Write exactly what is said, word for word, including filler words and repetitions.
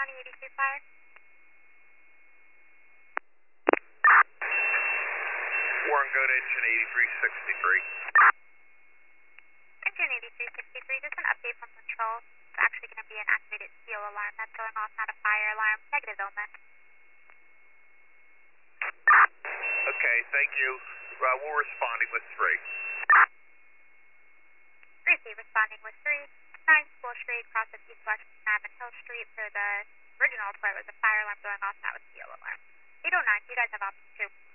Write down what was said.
County eighty-two Fire. Warren, go to engine eighty-three sixty-three. Engine eighty-three sixty-three, just an update from control. It's actually going to be an activated seal alarm that's going off, not a fire alarm. Negative, Omen. Okay, thank you. Uh, we're responding with three. Receive responding with three. nine School Street, crosses East Washington Avenue, Hill Street. So the original report was a fire alarm going off, not with seal alarm. eight oh nine, you guys have option two.